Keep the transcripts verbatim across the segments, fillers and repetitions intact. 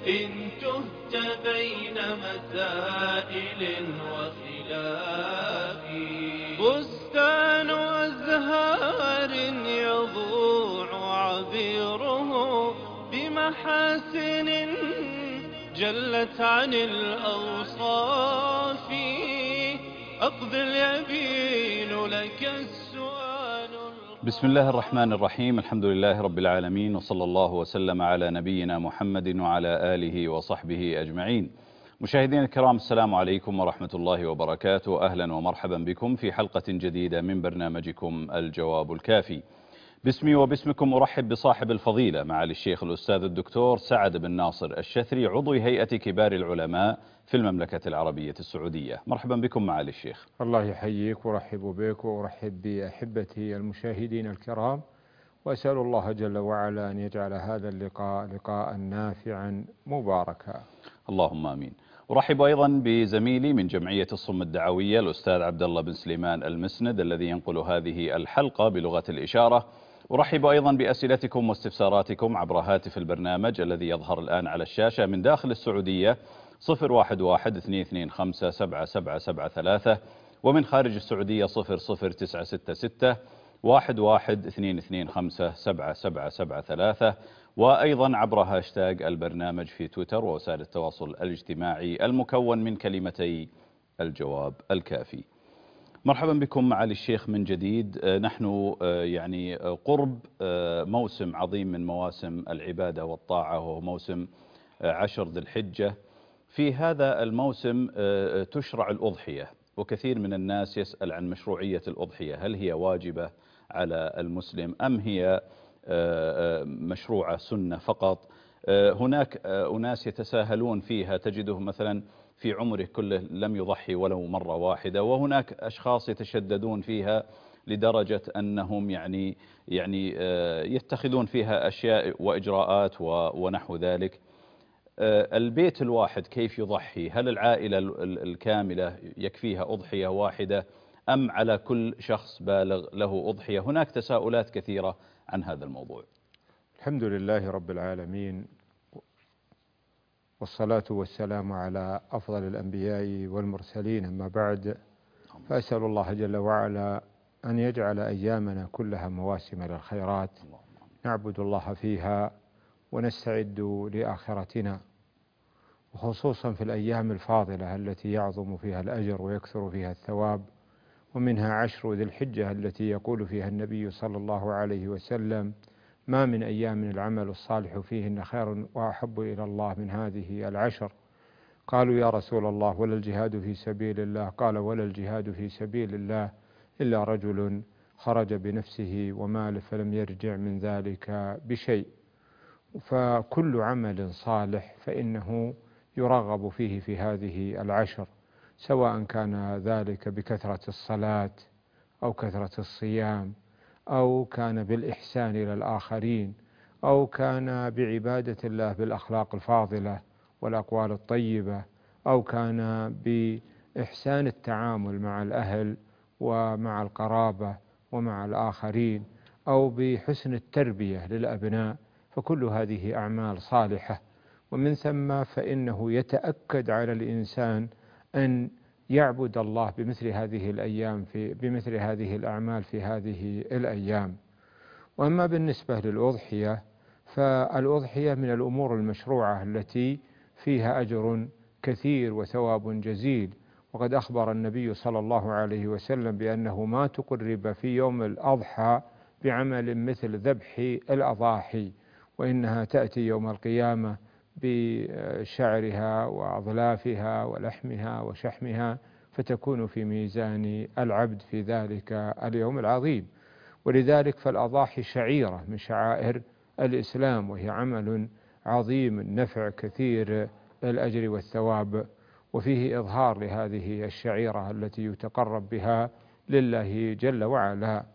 إن تهت بين مسائل وخلاف. بستان أزهار يضوع عبيره بمحاسن جلت عن الأوصاف. أقبل يبين لك السؤال. بسم الله الرحمن الرحيم. الحمد لله رب العالمين، وصلى الله وسلم على نبينا محمد وعلى آله وصحبه أجمعين. مشاهدين الكرام، السلام عليكم ورحمة الله وبركاته. أهلا ومرحبا بكم في حلقة جديدة من برنامجكم الجواب الكافي. باسمي وباسمكم أرحب بصاحب الفضيلة معالي الشيخ الأستاذ الدكتور سعد بن ناصر الشثري، عضو هيئة كبار العلماء في المملكة العربية السعودية. مرحبا بكم معالي الشيخ. الله يحييك ورحب بك وأرحب بأحبتي المشاهدين الكرام، وأسأل الله جل وعلا أن يجعل هذا اللقاء لقاء نافعا مباركا. اللهم آمين. أرحب أيضا بزميلي من جمعية الصم الدعوية الأستاذ عبد الله بن سليمان المسند الذي ينقل هذه الحلقة بلغة الإشارة. أرحب أيضا بأسئلتكم واستفساراتكم عبر هاتف البرنامج الذي يظهر الآن على الشاشة من داخل السعودية صفر واحد واحد اثنين اثنين خمسة سبعة سبعة سبعة ثلاثة، ومن خارج السعودية صفر صفر تسعة ستة ستة واحد واحد اثنين اثنين خمسة سبعة سبعة سبعة ثلاثة، وأيضا عبر هاشتاج البرنامج في تويتر ووسائل التواصل الاجتماعي المكون من كلمتي الجواب الكافي. مرحبا بكم معالي الشيخ من جديد. نحن يعني قرب موسم عظيم من مواسم العبادة والطاعة، وهو موسم عشر ذي الحجة. في هذا الموسم تشرع الأضحية، وكثير من الناس يسأل عن مشروعية الأضحية، هل هي واجبة على المسلم أم هي مشروعة سنة فقط؟ هناك أناس يتساهلون فيها، تجدهم مثلا في عمره كله لم يضحي ولو مرة واحدة، وهناك أشخاص يتشددون فيها لدرجة أنهم يعني يعني يتخذون فيها أشياء وإجراءات ونحو ذلك. البيت الواحد كيف يضحي؟ هل العائلة الكاملة يكفيها أضحية واحدة أم على كل شخص بالغ له أضحية؟ هناك تساؤلات كثيرة عن هذا الموضوع. الحمد لله رب العالمين، والصلاة والسلام على أفضل الأنبياء والمرسلين، أما بعد، فأسأل الله جل وعلا أن يجعل أيامنا كلها مواسم للخيرات نعبد الله فيها ونستعد لآخرتنا، وخصوصا في الأيام الفاضلة التي يعظم فيها الأجر ويكثر فيها الثواب، ومنها عشر ذي الحجة التي يقول فيها النبي صلى الله عليه وسلم: ما من أيام العمل الصالح فيهن خير وأحب إلى الله من هذه العشر. قالوا: يا رسول الله، ولا الجهاد في سبيل الله؟ قال: ولا الجهاد في سبيل الله إلا رجل خرج بنفسه وماله فلم يرجع من ذلك بشيء. فكل عمل صالح فإنه يرغب فيه في هذه العشر، سواء كان ذلك بكثرة الصلاة أو كثرة الصيام، أو كان بالإحسان إلى الآخرين، أو كان بعبادة الله بالأخلاق الفاضلة والأقوال الطيبة، أو كان بإحسان التعامل مع الأهل ومع القرابة ومع الآخرين، أو بحسن التربية للأبناء. فكل هذه أعمال صالحة، ومن ثم فإنه يتأكد على الإنسان أن يعبد الله بمثل هذه الأيام في بمثل هذه الأعمال في هذه الأيام. وأما بالنسبة للأضحية، فالأضحية من الأمور المشروعة التي فيها أجر كثير وثواب جزيل، وقد أخبر النبي صلى الله عليه وسلم بأنه ما تقرب في يوم الأضحى بعمل مثل ذبح الأضاحي، وإنها تأتي يوم القيامة بشعرها وأظلافها ولحمها وشحمها، فتكون في ميزان العبد في ذلك اليوم العظيم. ولذلك فالأضاحي شعيرة من شعائر الإسلام، وهي عمل عظيم النفع كثير الأجر والثواب، وفيه إظهار لهذه الشعيرة التي يتقرب بها لله جل وعلا.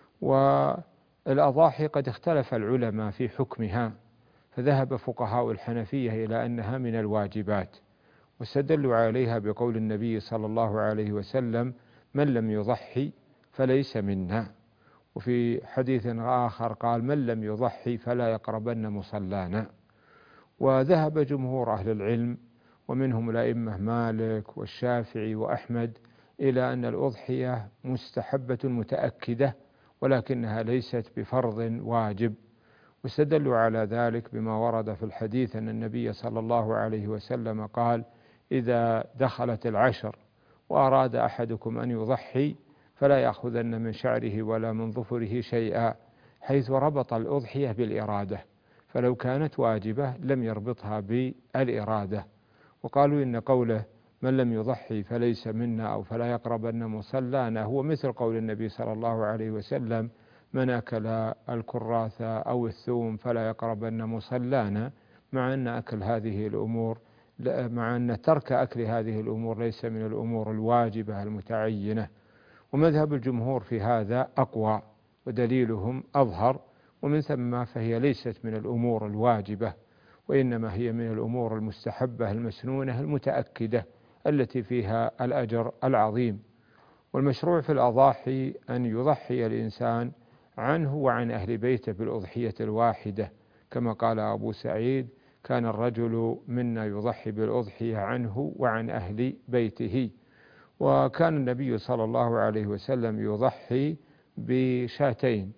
والأضاحي قد اختلف العلماء في حكمها، فذهب فقهاء الحنفية إلى أنها من الواجبات، واستدلوا عليها بقول النبي صلى الله عليه وسلم: من لم يضحي فليس منا. وفي حديث آخر قال: من لم يضحي فلا يقربن مصلانا. وذهب جمهور أهل العلم ومنهم الأئمة مالك والشافعي وأحمد إلى أن الأضحية مستحبة متأكدة ولكنها ليست بفرض واجب، واستدلوا على ذلك بما ورد في الحديث أن النبي صلى الله عليه وسلم قال: إذا دخلت العشر وأراد أحدكم أن يضحي فلا يأخذن من شعره ولا من ظفره شيئا، حيث ربط الأضحية بالإرادة، فلو كانت واجبة لم يربطها بالإرادة. وقالوا إن قوله من لم يضحي فليس منا أو فلا يقربن مصلانا هو مثل قول النبي صلى الله عليه وسلم: من أكل الكراث أو الثوم فلا يقربن مصلانا، مع أن أكل هذه الأمور مع أن ترك أكل هذه الأمور ليس من الأمور الواجبة المتعينة. ومذهب الجمهور في هذا أقوى ودليلهم أظهر، ومن ثم فهي ليست من الأمور الواجبة، وإنما هي من الأمور المستحبة المسنونة المتأكدة التي فيها الأجر العظيم. والمشروع في الأضاحي أن يضحي الإنسان عنه وعن أهل بيته بالأضحية الواحدة، كما قال أبو سعيد: كان الرجل منا يضحي بالأضحية عنه وعن أهل بيته. وكان النبي صلى الله عليه وسلم يضحي بشاتين،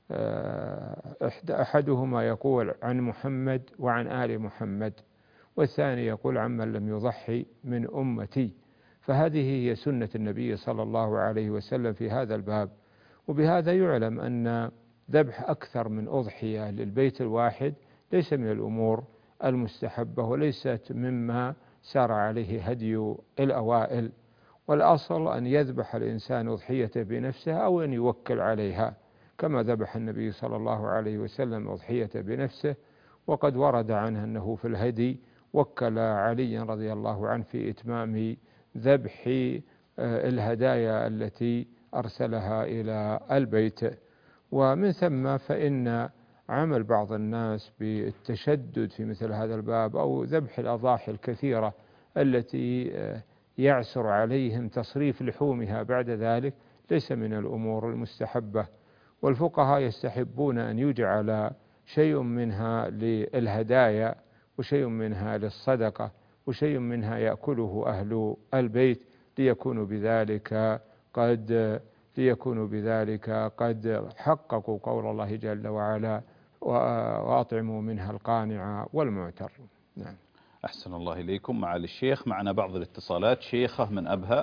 أحدهما يقول عن محمد وعن آل محمد، والثاني يقول عمن لم يضحي من أمتي. فهذه هي سنة النبي صلى الله عليه وسلم في هذا الباب. وبهذا يعلم أن ذبح أكثر من أضحية للبيت الواحد ليس من الأمور المستحبة وليست مما سار عليه هدي الأوائل، والأصل أن يذبح الإنسان أضحيته بنفسه أو أن يوكل عليها، كما ذبح النبي صلى الله عليه وسلم أضحيته بنفسه. وقد ورد عنه أنه في الهدي وكل علي رضي الله عنه في إتمام ذبح الهدايا التي أرسلها إلى البيت. ومن ثم فإن عمل بعض الناس بالتشدد في مثل هذا الباب أو ذبح الأضاحي الكثيرة التي يعسر عليهم تصريف لحومها بعد ذلك ليس من الأمور المستحبة. والفقهاء يستحبون أن يجعل شيء منها للهدايا وشيء منها للصدقة وشيء منها يأكله أهل البيت ليكونوا بذلك قد ليكونوا بذلك قد حققوا قول الله جل وعلا: وأطعموا منها القانع والمعتر. نعم. أحسن الله إليكم. معالي الشيخ، معنا بعض الاتصالات. شيخة من أبها،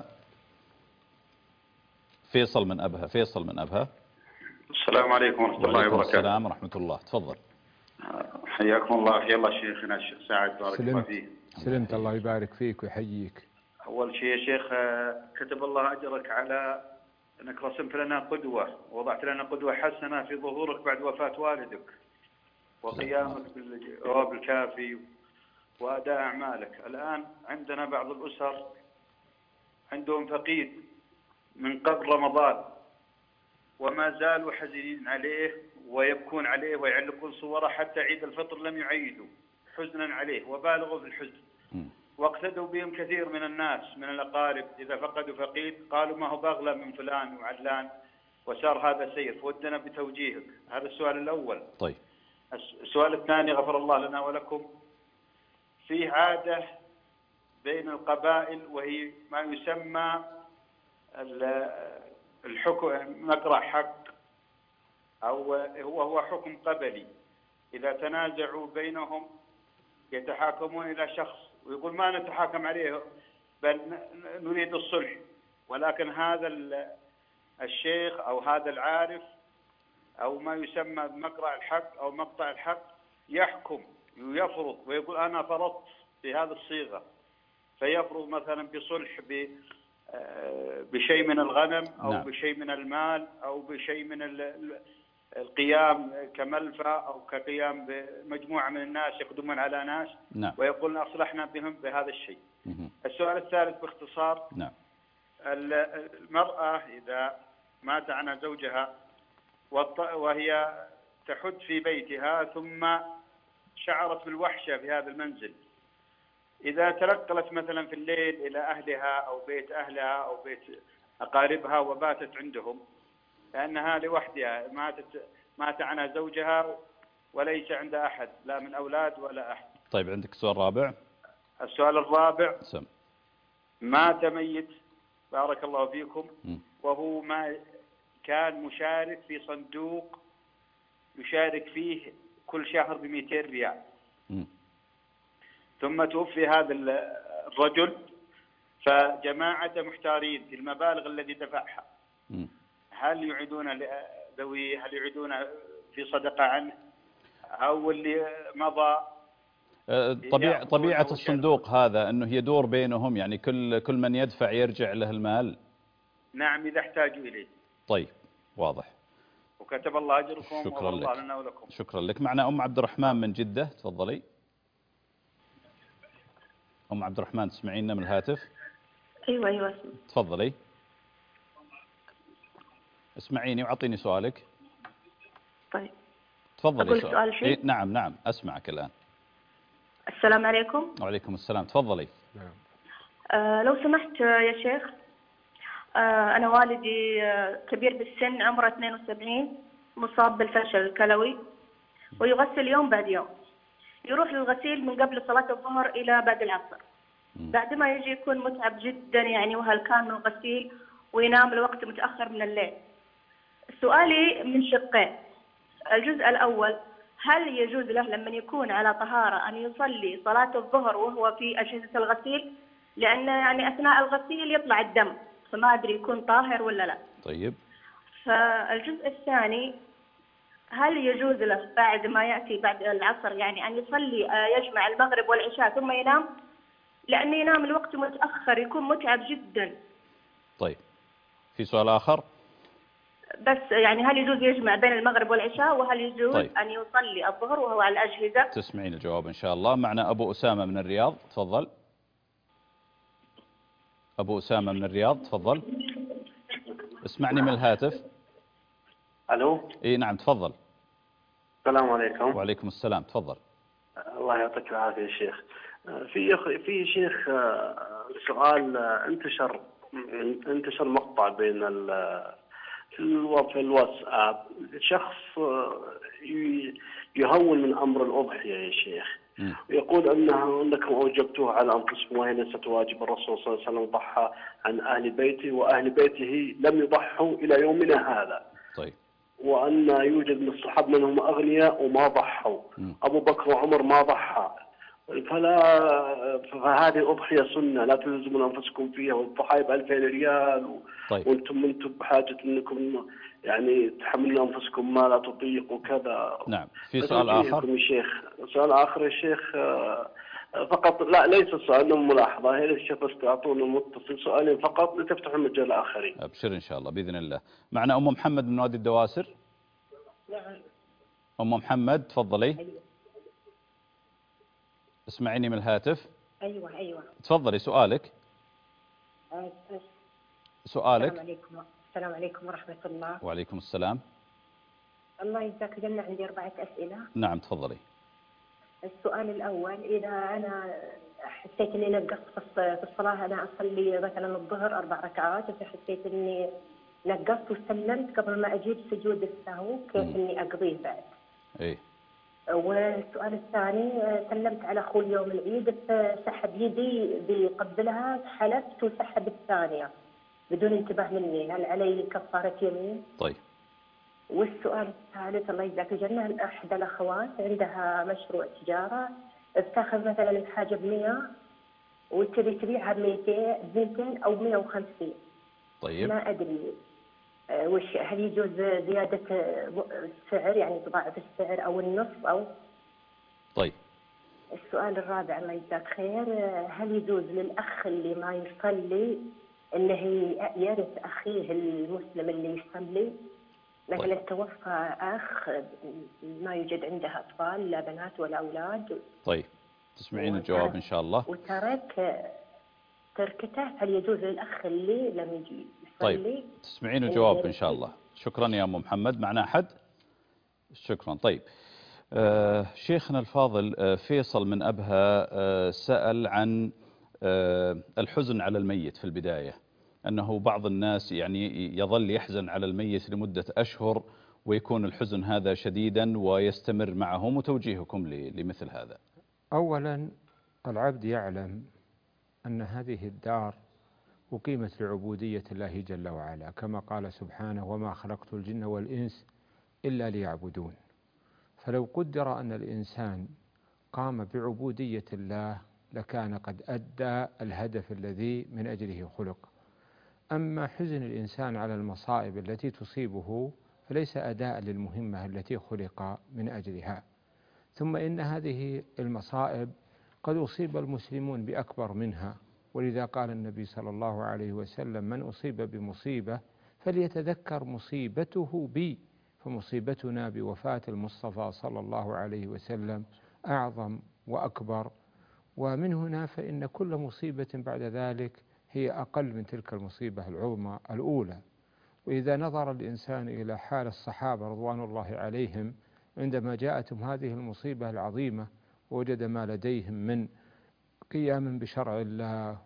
فيصل من أبها. فيصل من أبها. السلام عليكم ورحمة الله وبركاته. السلام ورحمة الله، تفضل. حياكم الله. حيا الله شيخنا الشيخ سعد، بارك الله فيك. سلمت، الله يبارك فيك ويحييك. أول شيء يا شيخ، كتب الله أجرك على أنك رسمت لنا قدوة ووضعت لنا قدوة حسنة في ظهورك بعد وفاة والدك وقيامك بالجواب الكافي وأداء أعمالك. الآن عندنا بعض الأسر عندهم فقيد من قبل رمضان وما زالوا حزينين عليه ويبكون عليه ويعلقون صوره حتى عيد الفطر لم يعيدوا حزنا عليه وبالغوا في الحزن. واقتدوا بهم كثير من الناس من الأقارب، إذا فقدوا فقيد قالوا ما هو بغلى من فلان وعلان، وصار هذا سير. فودنا بتوجيهك. هذا السؤال الأول. طيب. السؤال الثاني، غفر الله لنا ولكم، في عادة بين القبائل وهي ما يسمى الحكم مقرع حق، أو هو هو حكم قبلي. إذا تنازعوا بينهم يتحاكمون إلى شخص ويقول ما نتحاكم عليه بل نريد الصلح، ولكن هذا الشيخ أو هذا العارف أو ما يسمى بمقرع الحق أو مقطع الحق يحكم ويفرض ويقول أنا فرضت في هذه الصيغة، فيفرض مثلا بصلح بشيء من الغنم أو نعم. بشيء من المال أو بشيء من القيام كملفى أو كقيام بمجموعة من الناس يقدمون على ناس نعم. ويقولون أصلحنا بهم بهذا الشيء. مه. السؤال الثالث باختصار، نعم. المرأة إذا مات عنها زوجها وهي تحد في بيتها ثم شعرت بالوحشة في هذا المنزل، إذا تنقلت مثلا في الليل إلى أهلها أو بيت أهلها أو بيت أقاربها وباتت عندهم لأنها لوحدها ماتت مات عنها زوجها وليس عندها أحد لا من أولاد ولا أحد، طيب عندك سؤال رابع؟ السؤال الرابع: سم. مات ميت بارك الله فيكم م. وهو ما كان مشارك في صندوق يشارك فيه كل شهر بمئتين ريال، م. ثم توفي هذا الرجل، فجماعة محتارين في المبالغ التي دفعها. م. هل يعيدون ذوي هل يعيدون في صدقة عنه، أو اللي مضى طبيعة طبيعة الصندوق هذا أنه يدور بينهم، يعني كل كل من يدفع يرجع له المال؟ نعم، إذا احتاجوا إليه. طيب واضح. وكتب الله أجركم شكرا الله لك. لنا ولكم. شكرا لك. معنا أم عبد الرحمن من جدة، تفضلي. أم عبد الرحمن تسمعينا من الهاتف؟ أيوة أيوة. تفضلي اسمعيني وأعطيني سؤالك. طيب تفضلي. أقول سؤال شيء؟ إيه نعم نعم أسمعك الآن. السلام عليكم. وعليكم السلام، تفضلي. نعم. آه لو سمحت يا شيخ، آه أنا والدي آه كبير بالسن، عمره اثنين وسبعين، مصاب بالفشل الكلوي، ويغسل يوم بعد يوم. يروح للغسيل من قبل صلاة الظهر إلى بعد العصر. بعد ما يجي يكون متعب جدا يعني وهلكان من الغسيل، وينام الوقت متأخر من الليل. سؤالي من شقين. الجزء الأول: هل يجوز له لما يكون على طهارة أن يصلي صلاة الظهر وهو في أجهزة الغسيل؟ لأن يعني أثناء الغسيل يطلع الدم، فما أدري يكون طاهر ولا لا. طيب. فالجزء الثاني: هل يجوز له بعد ما يأتي بعد العصر يعني أن يصلي يجمع المغرب والعشاء ثم ينام؟ لأنه ينام الوقت متأخر يكون متعب جدا. طيب في سؤال آخر؟ بس يعني هل يجوز يجمع بين المغرب والعشاء، وهل يجوز طيب. أن يصلي الظهر وهو على الأجهزة؟ تسمعين الجواب إن شاء الله. معنا أبو أسامة من الرياض، تفضل. أبو أسامة من الرياض، تفضل. اسمعني من الهاتف. الو. اي نعم تفضل. السلام عليكم. وعليكم السلام، تفضل. الله يعطيك العافيه يا شيخ. في في شيخ سؤال انتشر انتشر مقطع بين في الواتساب، شخص يهون من امر الاضحيه يا شيخ، ويقول انها انكم اوجبتوه على انفسكم وهي ليست واجب. الرسول صلى الله عليه وسلم ضحى عن اهل بيته واهل بيته لم يضحوا الى يومنا هذا. طيب. وان يوجد من الصحابه منهم اغنياء وما ضحوا، م. ابو بكر وعمر ما ضحى. فلا فهذه الاضحيه سنه، لا تلزموا انفسكم فيها، والضحايا ب ألفين ريال و... طيب. وانتم انتم بحاجه انكم يعني تحملوا انفسكم ما لا تطيقوا كذا. نعم. في سؤال اخر يا شيخ؟ سؤال اخر يا شيخ فقط، لا ليس سؤال، ملاحظه هي الشيخ، بس تعطونا متصل سؤالين فقط لتفتحوا المجال الاخرين. ابشر ان شاء الله باذن الله. معنا ام محمد من وادي الدواسر. نعم. ام محمد تفضلي. أيوة. اسمعيني من الهاتف. ايوه ايوه. تفضلي سؤالك. أه سؤالك. السلام عليكم. السلام عليكم ورحمه الله. وعليكم السلام. الله يجزاك جنة. عندي أربعة أسئلة. نعم تفضلي. السؤال الأول: إذا أنا حسيت إني نقصت في الصلاة، أنا أصلي مثلا الظهر أربع ركعات، إذا حسيت إني نقصت وسلمت قبل ما أجيب سجود السهو، كيف م. إني أقضيه بعد؟ إيه. والسؤال الثاني: سلمت على أخوي يوم العيد، سحب يدي بيقبلها، حلفت وسحب الثانية بدون انتباه مني، هل علي كفارة يمين؟ طيب. والسؤال الثالث: الله يجزاك الجنة، إحدى الأخوات عندها مشروع تجارة، بتاخذ مثلا الحاجة بمية وتبي تبيعها بميتين أو مية وخمسين. طيب. ما أدري وش، هل يجوز زيادة السعر يعني تضاعف السعر أو النصف أو؟ طيب. السؤال الرابع: الله يجزاك خير، هل يجوز للأخ اللي ما يصلي إنه يرث أخيه المسلم اللي يصلي؟ مثلا طيب. توفى أخ ما يوجد عنده أطفال، لا بنات ولا أولاد. طيب تسمعين الجواب إن شاء الله. وترك تركته، هل يجوز للأخ اللي لم يجي يصلي؟ طيب تسمعين الجواب إن شاء الله. شكرا يا أم محمد. معنا أحد؟ شكرا. طيب آه شيخنا الفاضل آه فيصل من أبها آه سأل عن آه الحزن على الميت في البداية، أنه بعض الناس يعني يظل يحزن على الميت لمدة أشهر ويكون الحزن هذا شديدا ويستمر معهم، وتوجيهكم لمثل هذا. أولا العبد يعلم أن هذه الدار أقيمت لعبودية الله جل وعلا، كما قال سبحانه: وما خلقت الجن والإنس إلا ليعبدون. فلو قدر أن الإنسان قام بعبودية الله لكان قد أدى الهدف الذي من أجله خلق. أما حزن الإنسان على المصائب التي تصيبه فليس أداء للمهمة التي خلق من أجلها. ثم إن هذه المصائب قد أصيب المسلمون بأكبر منها، ولذا قال النبي صلى الله عليه وسلم: من أصيب بمصيبة فليتذكر مصيبته بي، فمصيبتنا بوفاة المصطفى صلى الله عليه وسلم أعظم وأكبر. ومن هنا فإن كل مصيبة بعد ذلك هي أقل من تلك المصيبة العظمى الأولى. وإذا نظر الإنسان إلى حال الصحابة رضوان الله عليهم عندما جاءتهم هذه المصيبة العظيمة ووجد ما لديهم من قيام بشرع الله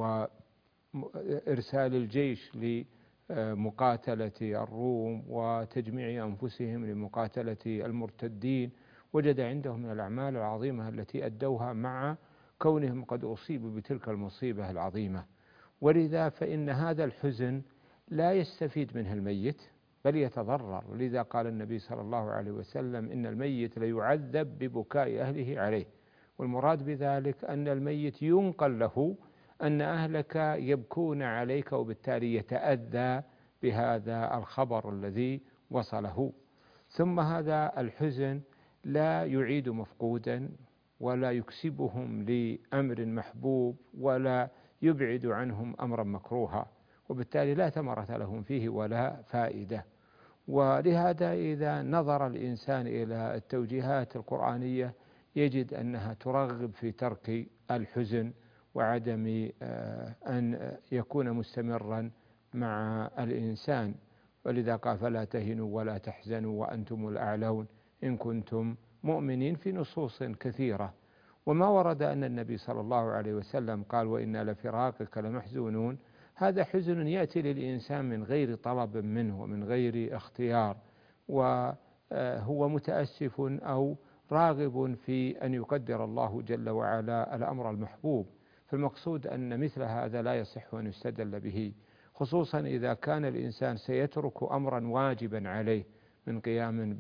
وإرسال الجيش لمقاتلة الروم وتجميع أنفسهم لمقاتلة المرتدين، وجد عندهم من الأعمال العظيمة التي أدوها مع كونهم قد أصيبوا بتلك المصيبة العظيمة. ولذا فإن هذا الحزن لا يستفيد منه الميت بل يتضرر، ولذا قال النبي صلى الله عليه وسلم: إن الميت ليعذب ببكاء أهله عليه. والمراد بذلك أن الميت ينقل له أن أهلك يبكون عليك، وبالتالي يتأذى بهذا الخبر الذي وصله. ثم هذا الحزن لا يعيد مفقودا ولا يكسبهم لأمر محبوب ولا يبعد عنهم أمرا مكروها، وبالتالي لا ثمرة لهم فيه ولا فائدة. ولهذا إذا نظر الإنسان إلى التوجيهات القرآنية يجد أنها ترغب في ترك الحزن وعدم أن يكون مستمرا مع الإنسان. ولذا قال: فلا تهنوا ولا تحزنوا وأنتم الأعلون إن كنتم مؤمنين، في نصوص كثيرة. وما ورد أن النبي صلى الله عليه وسلم قال: وإنا لفراقك لمحزونون، هذا حزن يأتي للإنسان من غير طلب منه ومن غير اختيار، وهو متأسف أو راغب في أن يقدر الله جل وعلا الأمر المحبوب. فالمقصود أن مثل هذا لا يصح أن يستدل به، خصوصا إذا كان الإنسان سيترك أمرا واجبا عليه من قيام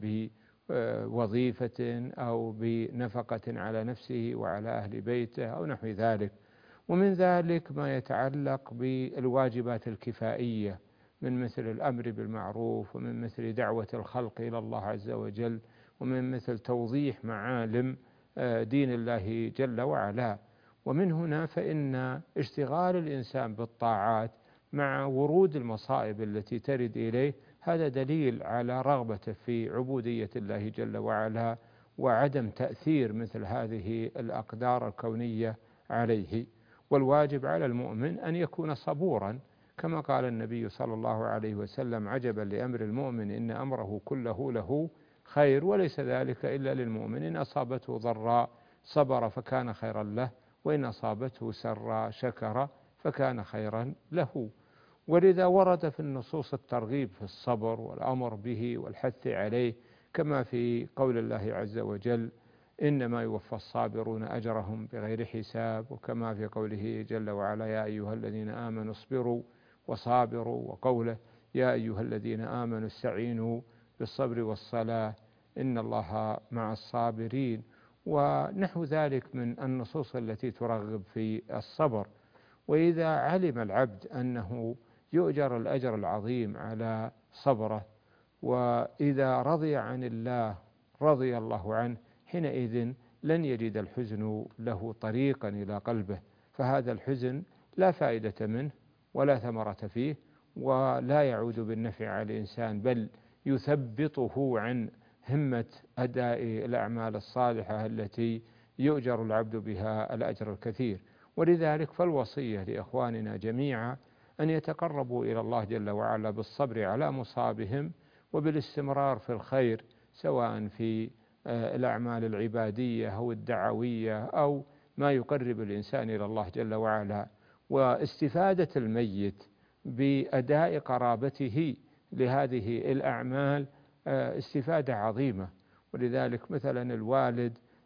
بوظيفة أو بنفقة على نفسه وعلى أهل بيته أو نحو ذلك. ومن ذلك ما يتعلق بالواجبات الكفائية من مثل الأمر بالمعروف، ومن مثل دعوة الخلق إلى الله عز وجل، ومن مثل توضيح معالم دين الله جل وعلا. ومن هنا فإن اشتغال الإنسان بالطاعات مع ورود المصائب التي ترد إليه هذا دليل على رغبته في عبودية الله جل وعلا وعدم تأثير مثل هذه الأقدار الكونية عليه. والواجب على المؤمن أن يكون صبورا، كما قال النبي صلى الله عليه وسلم: عجبا لأمر المؤمن إن أمره كله له خير وليس ذلك إلا للمؤمن، إن أصابته ضراء صبر فكان خيرا له، وإن أصابته سراء شكر فكان خيرا له. ولذا ورد في النصوص الترغيب في الصبر والأمر به والحث عليه، كما في قول الله عز وجل: إنما يوفى الصابرون أجرهم بغير حساب، وكما في قوله جل وعلا: يا أيها الذين آمنوا اصبروا وصابروا، وقوله: يا أيها الذين آمنوا استعينوا بالصبر والصلاة إن الله مع الصابرين، ونحو ذلك من النصوص التي ترغب في الصبر. وإذا علم العبد أنه يؤجر الأجر العظيم على صبره، وإذا رضي عن الله رضي الله عنه، حينئذ لن يجد الحزن له طريقا إلى قلبه، فهذا الحزن لا فائدة منه ولا ثمرة فيه ولا يعود بالنفع على الإنسان، بل يثبطه عن همة أداء الأعمال الصالحة التي يؤجر العبد بها الأجر الكثير. ولذلك فالوصية لإخواننا جميعا أن يتقربوا إلى الله جل وعلا بالصبر على مصابهم وبالاستمرار في الخير، سواء في الأعمال العبادية أو الدعوية أو ما يقرب الإنسان إلى الله جل وعلا. واستفادة الميت بأداء قرابته لهذه الأعمال استفادة عظيمة. ولذلك مثلا الوالد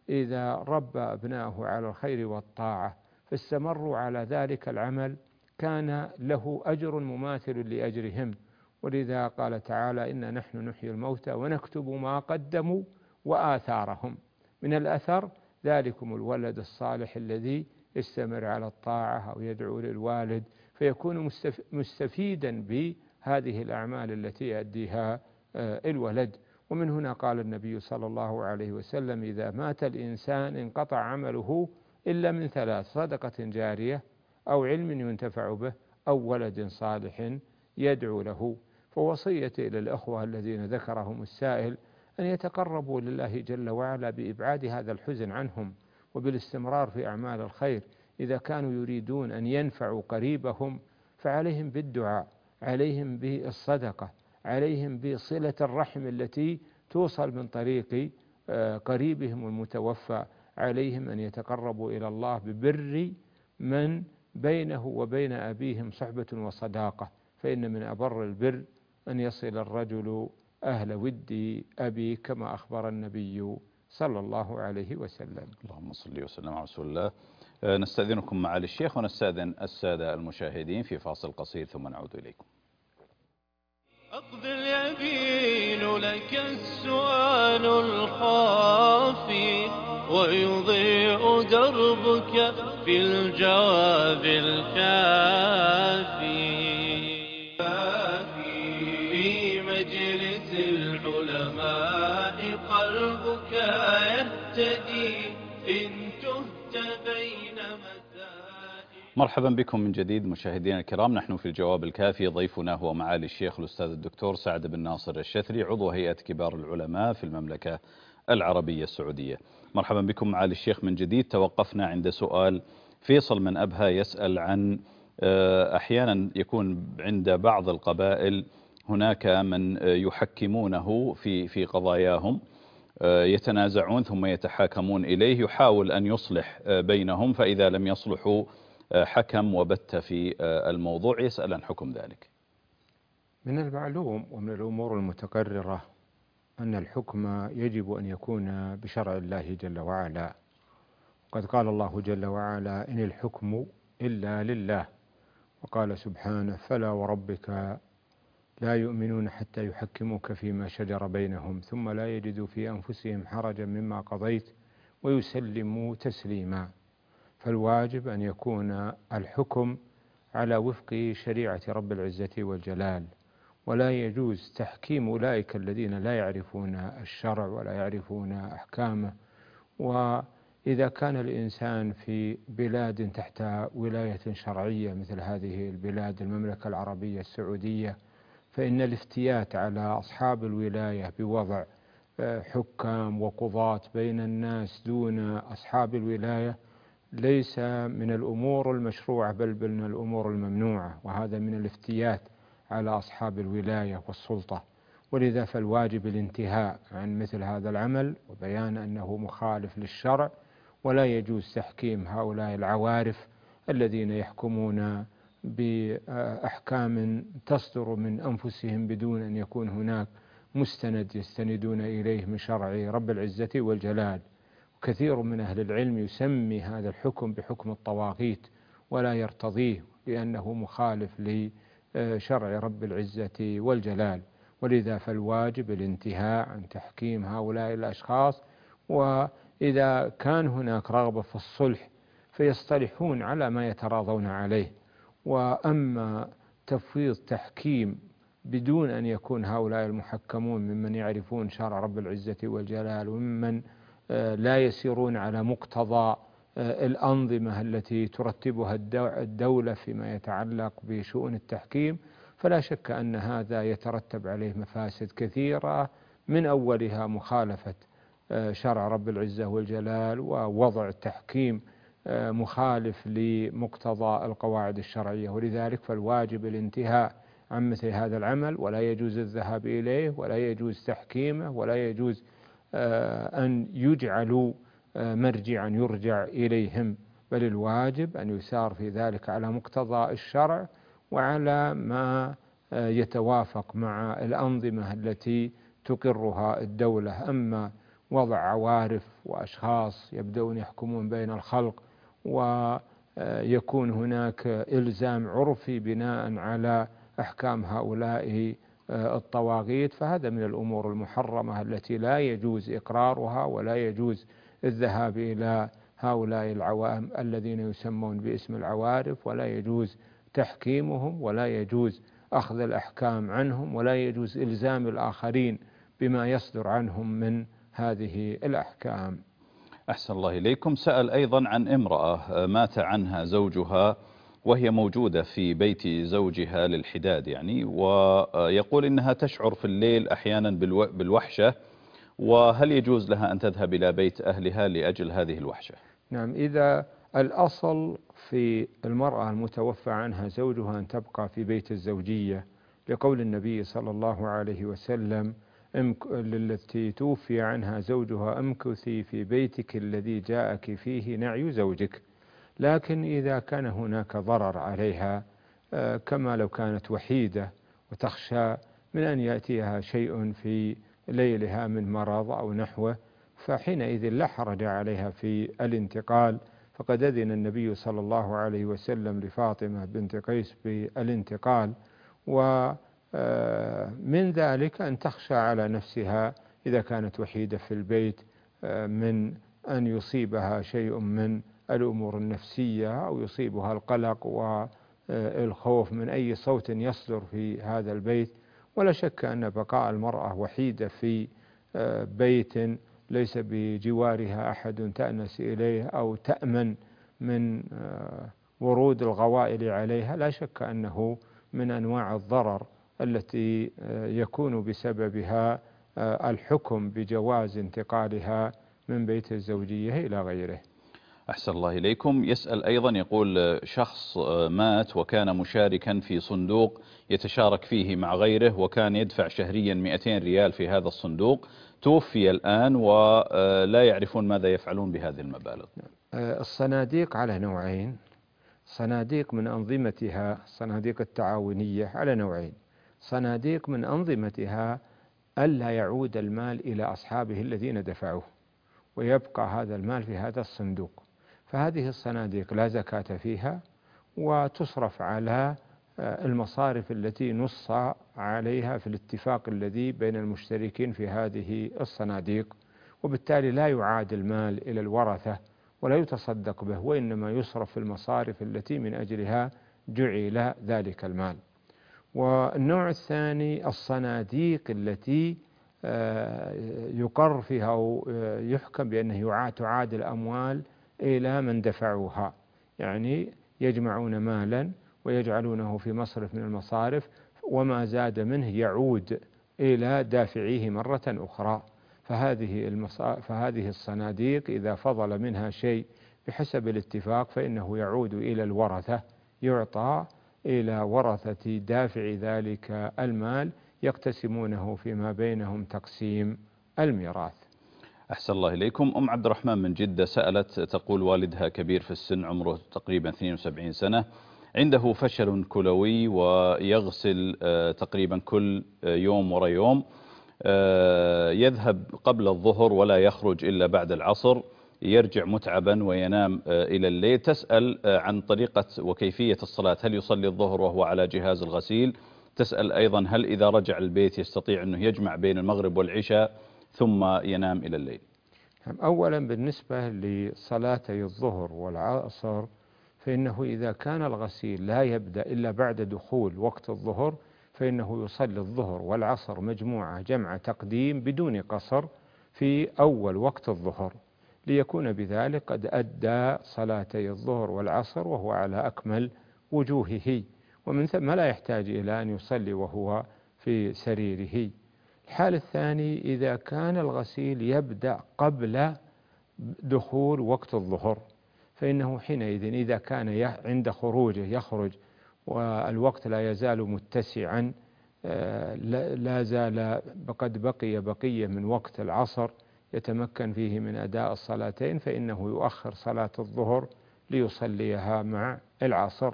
إذا ربى أبنائه على الخير والطاعة فاستمروا على ذلك العمل كان له أجر مماثل لأجرهم. ولذا قال تعالى: إنا نحن نحيي الموتى ونكتب ما قدموا وآثارهم. من الأثر ذلكم الولد الصالح الذي يستمر على الطاعة أو يدعو للوالد فيكون مستفيدا بهذه الأعمال التي يؤديها الولد. ومن هنا قال النبي صلى الله عليه وسلم: إذا مات الإنسان انقطع عمله إلا من ثلاث: صدقة جارية أو علم ينتفع به أو ولد صالح يدعو له. فوصيتي إلى الأخوة الذين ذكرهم السائل أن يتقربوا لله جل وعلا بإبعاد هذا الحزن عنهم وبالاستمرار في أعمال الخير. إذا كانوا يريدون أن ينفعوا قريبهم فعليهم بالدعاء، عليهم بالصدقة، عليهم بصلة الرحم التي توصل من طريق قريبهم المتوفى، عليهم أن يتقربوا إلى الله ببر من بينه وبين أبيهم صحبة وصداقة، فإن من أبر البر أن يصل الرجل أهل ود أبي كما أخبر النبي صلى الله عليه وسلم. اللهم صل وسلم على رسول الله. نستأذنكم معالي الشيخ ونستأذن السادة المشاهدين في فاصل قصير ثم نعود إليكم. أقضي اليمين لك السؤال الخافي ويضيء دربك في الجواب الكافي. في مجلس العلماء قلبك يهتدي إن تهت بين مسائل. مرحبا بكم من جديد مشاهدينا الكرام. نحن في الجواب الكافي، ضيفنا هو معالي الشيخ الأستاذ الدكتور سعد بن ناصر الشثري، عضو هيئة كبار العلماء في المملكة العربية السعودية. مرحبا بكم معالي الشيخ من جديد. توقفنا عند سؤال فيصل من أبها يسأل عن أحيانا يكون عند بعض القبائل هناك من يحكمونه في في قضاياهم، يتنازعون ثم يتحاكمون إليه، يحاول أن يصلح بينهم، فإذا لم يصلحوا حكم وبت في الموضوع. يسأل عن حكم ذلك. من المعلوم ومن الأمور المتقررة أن الحكم يجب أن يكون بشرع الله جل وعلا. قد قال الله جل وعلا: إن الحكم إلا لله. وقال سبحانه: فلا وربك لا يؤمنون حتى يحكموك فيما شجر بينهم ثم لا يجدوا في أنفسهم حرجا مما قضيت ويسلموا تسليما. فالواجب أن يكون الحكم على وفق شريعة رب العزة والجلال، ولا يجوز تحكيم أولئك الذين لا يعرفون الشرع ولا يعرفون أحكامه. وإذا كان الإنسان في بلاد تحت ولاية شرعية مثل هذه البلاد المملكة العربية السعودية، فإن الافتيات على أصحاب الولاية بوضع حكام وقضاة بين الناس دون أصحاب الولاية ليس من الأمور المشروعة بل من الأمور الممنوعة، وهذا من الافتيات على أصحاب الولاية والسلطة. ولذا فالواجب الانتهاء عن مثل هذا العمل وبيان أنه مخالف للشرع، ولا يجوز تحكيم هؤلاء العوارف الذين يحكمون بأحكام تصدر من أنفسهم بدون أن يكون هناك مستند يستندون إليه من شرع رب العزة والجلال. كثير من أهل العلم يسمي هذا الحكم بحكم الطواغيت ولا يرتضيه لأنه مخالف لشرع رب العزة والجلال. ولذا فالواجب الانتهاء عن تحكيم هؤلاء الأشخاص، وإذا كان هناك رغبة في الصلح فيصطلحون على ما يتراضون عليه. وأما تفويض تحكيم بدون أن يكون هؤلاء المحكمون ممن يعرفون شرع رب العزة والجلال وممن لا يسيرون على مقتضى الأنظمة التي ترتبها الدولة فيما يتعلق بشؤون التحكيم، فلا شك أن هذا يترتب عليه مفاسد كثيرة، من أولها مخالفة شرع رب العزة والجلال ووضع التحكيم مخالف لمقتضى القواعد الشرعية. ولذلك فالواجب الانتهاء عن مثل هذا العمل، ولا يجوز الذهاب إليه ولا يجوز تحكيمه ولا يجوز أن يجعلوا مرجعا يرجع إليهم، بل الواجب أن يسار في ذلك على مقتضى الشرع وعلى ما يتوافق مع الأنظمة التي تقرها الدولة. أما وضع عوارف وأشخاص يبدأون يحكمون بين الخلق، ويكون هناك إلزام عرفي بناء على أحكام هؤلاء الطواغيت، فهذا من الأمور المحرمة التي لا يجوز إقرارها ولا يجوز الذهاب إلى هؤلاء العوام الذين يسمون باسم العوارف، ولا يجوز تحكيمهم، ولا يجوز أخذ الأحكام عنهم، ولا يجوز إلزام الآخرين بما يصدر عنهم من هذه الأحكام. أحسن الله إليكم. سأل أيضا عن امرأة مات عنها زوجها وهي موجودة في بيت زوجها للحداد يعني، ويقول إنها تشعر في الليل أحيانا بالوحشة، وهل يجوز لها أن تذهب إلى بيت أهلها لأجل هذه الوحشة؟ نعم، إذا الأصل في المرأة المتوفى عنها زوجها أن تبقى في بيت الزوجية، لقول النبي صلى الله عليه وسلم التي توفي عنها زوجها امكثي في بيتك الذي جاءك فيه نعي زوجك. لكن إذا كان هناك ضرر عليها كما لو كانت وحيدة وتخشى من أن يأتيها شيء في ليلها من مرض أو نحوه، فحينئذ لا حرج عليها في الانتقال، فقد أذن النبي صلى الله عليه وسلم لفاطمة بنت قيس بالانتقال. ومن ذلك أن تخشى على نفسها إذا كانت وحيدة في البيت من أن يصيبها شيء من الأمور النفسية، أو يصيبها القلق والخوف من أي صوت يصدر في هذا البيت. ولا شك أن بقاء المرأة وحيدة في بيت ليس بجوارها أحد تأنس إليه أو تأمن من ورود الغوائل عليها، لا شك أنه من أنواع الضرر التي يكون بسببها الحكم بجواز انتقالها من بيت الزوجية إلى غيره. أحسن الله إليكم. يسأل أيضا، يقول شخص مات وكان مشاركا في صندوق يتشارك فيه مع غيره، وكان يدفع شهريا مئتين ريال في هذا الصندوق، توفي الآن ولا يعرفون ماذا يفعلون بهذه المبالغ. الصناديق على نوعين، صناديق من أنظمتها الصناديق التعاونية على نوعين، صناديق من أنظمتها ألا يعود المال إلى أصحابه الذين دفعوه ويبقى هذا المال في هذا الصندوق، فهذه الصناديق لا زكاة فيها وتصرف على المصارف التي نص عليها في الاتفاق الذي بين المشتركين في هذه الصناديق، وبالتالي لا يعاد المال إلى الورثة ولا يتصدق به، وإنما يصرف في المصارف التي من أجلها جعل ذلك المال. والنوع الثاني الصناديق التي يقر فيها أو يحكم بأنه تعاد الأموال إلى من دفعوها، يعني يجمعون مالا ويجعلونه في مصرف من المصارف، وما زاد منه يعود إلى دافعيه مرة أخرى. فهذه, فهذه الصناديق إذا فضل منها شيء بحسب الاتفاق فإنه يعود إلى الورثة، يعطى إلى ورثة دافع ذلك المال يقتسمونه فيما بينهم تقسيم الميراث. أحسن الله إليكم. أم عبد الرحمن من جدة سألت، تقول والدها كبير في السن عمره تقريبا اثنين وسبعين سنة، عنده فشل كلوي ويغسل تقريبا كل يوم ورا يوم، يذهب قبل الظهر ولا يخرج إلا بعد العصر، يرجع متعبا وينام إلى الليل. تسأل عن طريقة وكيفية الصلاة، هل يصلي الظهر وهو على جهاز الغسيل؟ تسأل أيضا هل إذا رجع البيت يستطيع أنه يجمع بين المغرب والعشاء ثم ينام إلى الليل؟ أولا بالنسبة لصلاتي الظهر والعصر، فإنه إذا كان الغسيل لا يبدأ إلا بعد دخول وقت الظهر فإنه يصلي الظهر والعصر مجموعة جمع تقديم بدون قصر في أول وقت الظهر، ليكون بذلك قد أدى صلاتي الظهر والعصر وهو على أكمل وجوهه، ومن ثم لا يحتاج إلى أن يصلي وهو في سريره. الحال الثاني إذا كان الغسيل يبدأ قبل دخول وقت الظهر، فإنه حينئذ إذا كان عند خروجه يخرج والوقت لا يزال متسعا، لا زال قد بقي بقية من وقت العصر يتمكن فيه من أداء الصلاتين، فإنه يؤخر صلاة الظهر ليصليها مع العصر.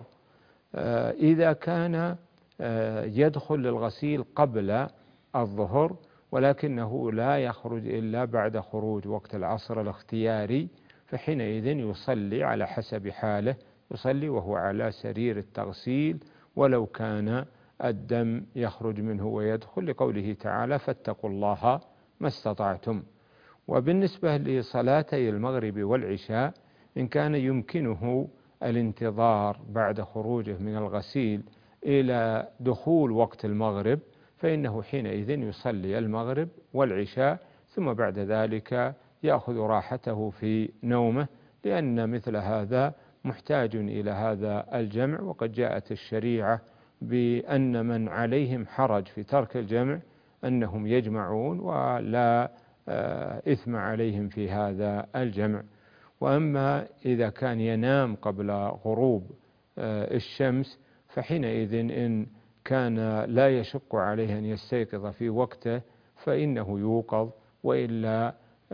إذا كان يدخل للغسيل قبل الظهر ولكنه لا يخرج إلا بعد خروج وقت العصر الاختياري، فحينئذ يصلي على حسب حاله، يصلي وهو على سرير التغسيل ولو كان الدم يخرج منه ويدخل، لقوله تعالى فاتقوا الله ما استطعتم. وبالنسبة لصلاتي المغرب والعشاء إن كان يمكنه الانتظار بعد خروجه من الغسيل إلى دخول وقت المغرب فإنه حينئذ يصلي المغرب والعشاء، ثم بعد ذلك يأخذ راحته في نومه، لأن مثل هذا محتاج إلى هذا الجمع. وقد جاءت الشريعة بأن من عليهم حرج في ترك الجمع أنهم يجمعون ولا إثم عليهم في هذا الجمع. وأما إذا كان ينام قبل غروب الشمس فحينئذ إن كان لا يشق عليه أن يستيقظ في وقته فإنه يوقظ، وإلا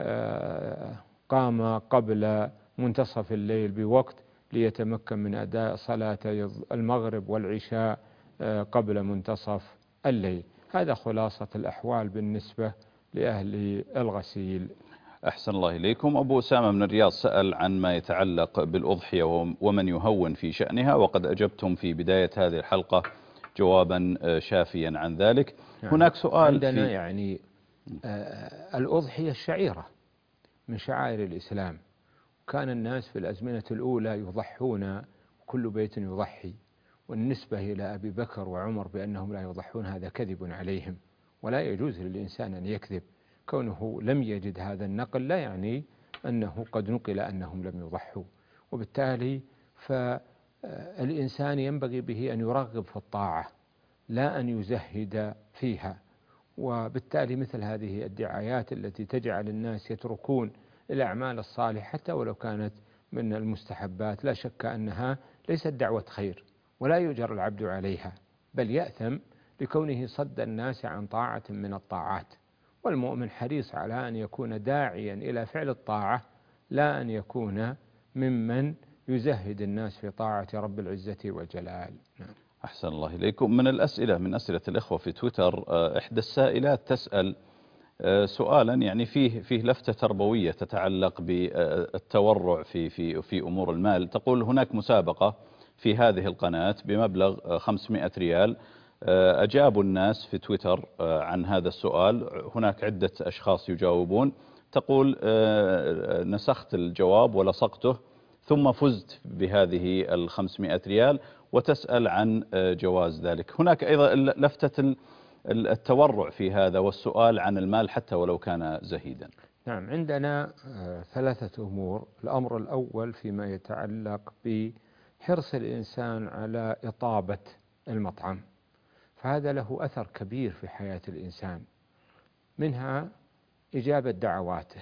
قام قبل منتصف الليل بوقت ليتمكن من أداء صلاة المغرب والعشاء قبل منتصف الليل. هذا خلاصة الأحوال بالنسبة لأهل الغسيل. أحسن الله إليكم. أبو أسامة من الرياض سأل عن ما يتعلق بالأضحية ومن يهون في شأنها، وقد أجبتم في بداية هذه الحلقة جوابا شافيا عن ذلك. يعني هناك سؤال عندنا في يعني آه الأضحية الشعيرة من شعائر الإسلام، كان الناس في الأزمنة الأولى يضحون، كل بيت يضحي، والنسبة إلى أبي بكر وعمر بأنهم لا يضحون هذا كذب عليهم، ولا يجوز للإنسان أن يكذب. كونه لم يجد هذا النقل لا يعني أنه قد نقل أنهم لم يضحوا، وبالتالي فالإنسان ينبغي به أن يرغب في الطاعة لا أن يزهد فيها. وبالتالي مثل هذه الدعايات التي تجعل الناس يتركون الأعمال الصالحة حتى ولو كانت من المستحبات لا شك أنها ليست دعوة خير ولا يؤجر العبد عليها، بل يأثم لكونه صد الناس عن طاعة من الطاعات. والمؤمن حريص على أن يكون داعيا إلى فعل الطاعة لا أن يكون ممن يزهد الناس في طاعة رب العزة والجلال. أحسن الله إليكم. من الأسئلة من أسئلة الإخوة في تويتر، إحدى السائلات تسأل سؤالا يعني فيه فيه لفتة تربوية تتعلق بالتورع في في في أمور المال. تقول هناك مسابقة في هذه القناة بمبلغ خمسمائة ريال، أجابوا الناس في تويتر عن هذا السؤال، هناك عدة أشخاص يجاوبون. تقول نسخت الجواب ولصقته ثم فزت بهذه الخمسمائة ريال، وتسأل عن جواز ذلك. هناك أيضا لفتة التورع في هذا والسؤال عن المال حتى ولو كان زهيدا. نعم، عندنا ثلاثة أمور. الأمر الأول فيما يتعلق بحرص الإنسان على إطابة المطعم، فهذا له أثر كبير في حياة الإنسان، منها إجابة دعواته،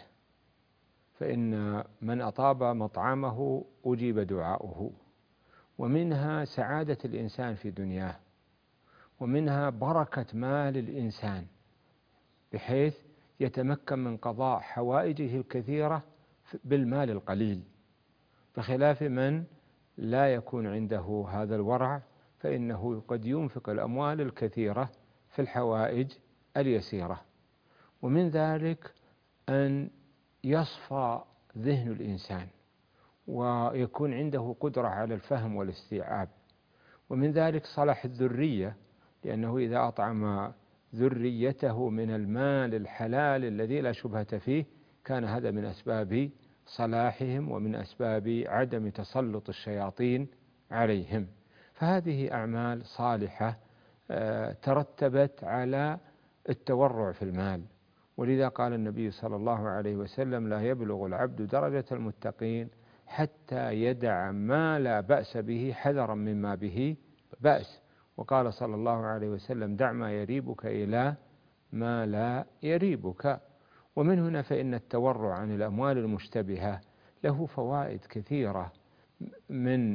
فإن من أطاب مطعمه أجيب دعاؤه، ومنها سعادة الإنسان في دنياه، ومنها بركة مال الإنسان بحيث يتمكن من قضاء حوائجه الكثيرة بالمال القليل، بخلاف من لا يكون عنده هذا الورع فإنه قد ينفق الأموال الكثيرة في الحوائج اليسيرة. ومن ذلك أن يصفى ذهن الإنسان ويكون عنده قدرة على الفهم والاستيعاب، ومن ذلك صلاح الذرية، لأنه إذا أطعم ذريته من المال الحلال الذي لا شبهة فيه كان هذا من أسباب صلاحهم ومن أسباب عدم تسلط الشياطين عليهم. فهذه أعمال صالحة ترتبت على التورع في المال، ولذا قال النبي صلى الله عليه وسلم لا يبلغ العبد درجة المتقين حتى يدع ما لا بأس به حذرا مما به بأس. وقال صلى الله عليه وسلم دع ما يريبك إلى ما لا يريبك. ومن هنا فإن التورع عن الأموال المشتبهة له فوائد كثيرة من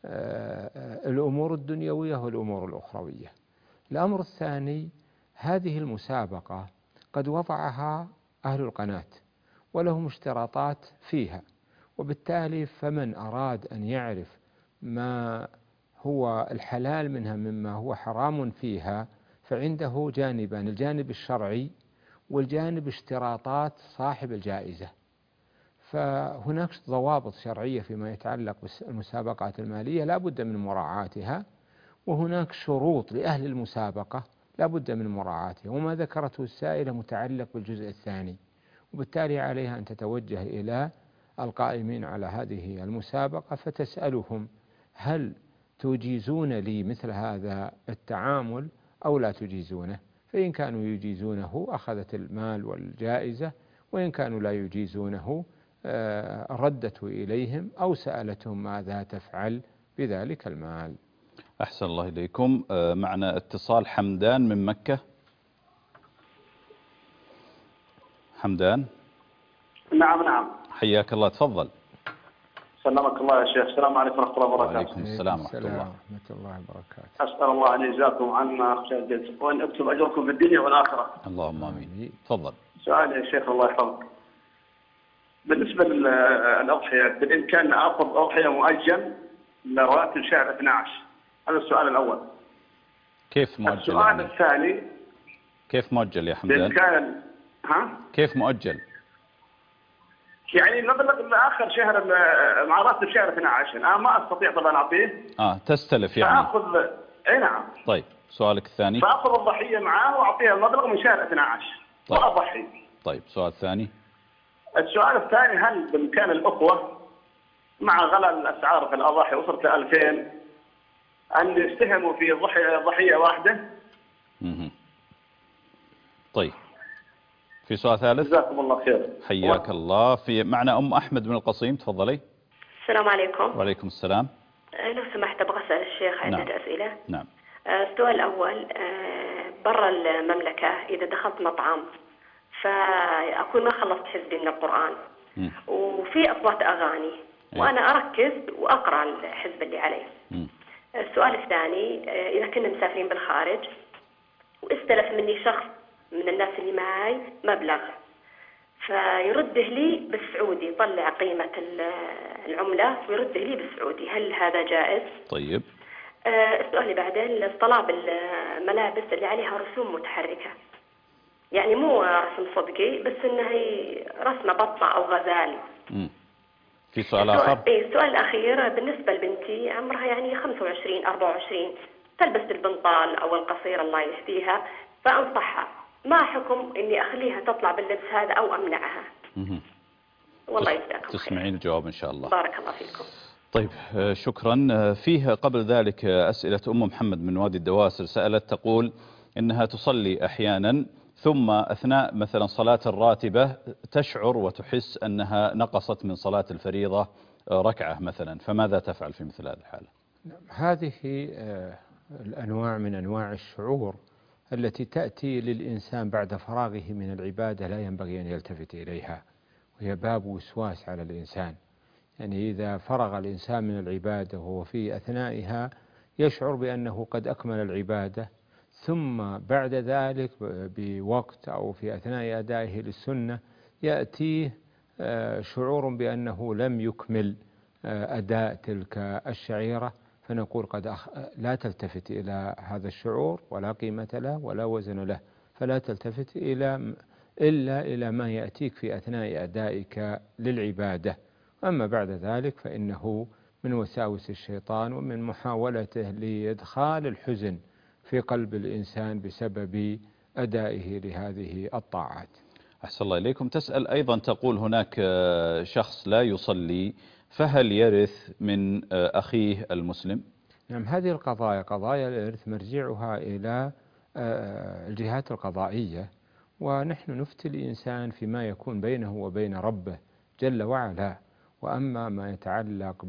الأمور الدنيوية والأمور الأخروية. الأمر الثاني، هذه المسابقة قد وضعها أهل القناة ولهم اشتراطات فيها، وبالتالي فمن أراد أن يعرف ما هو الحلال منها مما هو حرام فيها فعنده جانبان، الجانب الشرعي والجانب اشتراطات صاحب الجائزة. فهناك ضوابط شرعية فيما يتعلق بالمسابقات المالية لا بد من مراعاتها، وهناك شروط لأهل المسابقة لا بد من مراعاتها، وما ذكرته السائلة متعلق بالجزء الثاني، وبالتالي عليها أن تتوجه إلى القائمين على هذه المسابقة فتسألهم هل تجيزون لي مثل هذا التعامل أو لا تجيزونه، فإن كانوا يجيزونه أخذت المال والجائزة، وإن كانوا لا يجيزونه ردته إليهم أو سألتهم ماذا تفعل بذلك المال. أحسن الله إليكم. معنا اتصال حمدان من مكة. حمدان. نعم نعم. حياك الله، تفضل. سلمك الله يا شيخ. السلام عليكم ورحمة الله وبركاته. وعليكم السلام ورحمة الله ورحمة الله وبركاته. أسأل الله أن يجزاكم عنا خير الجزاء وأن يكتب أجركم في الدنيا والآخرة. اللهم آمين. تفضل. سؤال يا شيخ الله يحفظك. بالنسبة للأضحية بالإمكان آخذ أضحية مؤجل لراتب شهر اثني عشر؟ هذا السؤال الأول. كيف مؤجل؟ السؤال يعني؟ الثاني كيف مؤجل يا حمدان؟ بالإمكان ها؟ كيف مؤجل؟ يعني نبلغ لآخر شهر مع راتب شهر اثني عشر، أنا ما أستطيع طبعا أعطيه. آه تستلف يعني. فأخذ أي نعم. طيب سؤالك الثاني. فأخذ الضحية معاه وأعطيها المبلغ من شهر اثني عشر. طيب. وأضحي. طيب سؤال ثاني. السؤال الثاني هل بإمكان الأخوة مع غلاء الأسعار في الأضاحي وصلت ل ألفين أن يستهموا في ضحية ضحية واحدة؟ مه. طيب في سؤال ثالث. جزاكم الله خير. حياك و... الله. في معنا أم أحمد من القصيم، تفضلي. السلام عليكم. وعليكم السلام. لو سمحت أبغى أسأل الشيخ عدة نعم. أسئلة. نعم. السؤال الأول، برا المملكة إذا دخلت مطعم فأكون ما خلصت حزبي من القرآن م. وفي أصوات أغاني م. وأنا أركز وأقرأ الحزب اللي عليه. م. السؤال الثاني، إذا كنا مسافرين بالخارج واستلف مني شخص من الناس اللي معاي مبلغ فيرده لي بالسعودي، يطلع قيمة العملة ويرده لي بالسعودي، هل هذا جائز؟ طيب. السؤال اللي بعده، الطلاب الملابس اللي عليها رسوم متحركة، يعني مو رسم صدقي بس انها هي رسمة بطة او غزال. امم في سؤال اخر؟ اي السؤال الاخير بالنسبة لبنتي عمرها يعني خمسة وعشرين أربعة وعشرين، تلبس البنطال او القصير الله يهديها، فانصحها ما حكم اني اخليها تطلع باللبس هذا او امنعها؟ امم والله يجزاكم خير. تسمعين الجواب ان شاء الله. بارك الله فيكم. طيب شكرا. فيه قبل ذلك أسئلة أم محمد من وادي الدواسر، سألت تقول إنها تصلي أحيانا ثم أثناء مثلا صلاة الراتبة تشعر وتحس أنها نقصت من صلاة الفريضة ركعة مثلا، فماذا تفعل في مثل هذه الحالة؟ هذه الأنواع من أنواع الشعور التي تأتي للإنسان بعد فراغه من العبادة لا ينبغي أن يلتفت إليها، وهي باب وسواس على الإنسان. يعني إذا فرغ الإنسان من العبادة وهو في أثنائها يشعر بأنه قد أكمل العبادة، ثم بعد ذلك بوقت أو في أثناء أدائه للسنة يأتيه شعور بأنه لم يكمل أداء تلك الشعيرة، فنقول قد أخ... لا تلتفت إلى هذا الشعور ولا قيمة له ولا وزن له، فلا تلتفت إلى إلا إلى ما يأتيك في أثناء أدائك للعبادة. أما بعد ذلك فإنه من وساوس الشيطان ومن محاولته لإدخال الحزن في قلب الإنسان بسبب أدائه لهذه الطاعات. أحسن الله إليكم. تسأل أيضا تقول هناك شخص لا يصلي فهل يرث من أخيه المسلم؟ نعم، هذه القضايا قضايا الإرث مرجعها إلى الجهات القضائية، ونحن نفتي الإنسان فيما يكون بينه وبين ربه جل وعلا. وأما ما يتعلق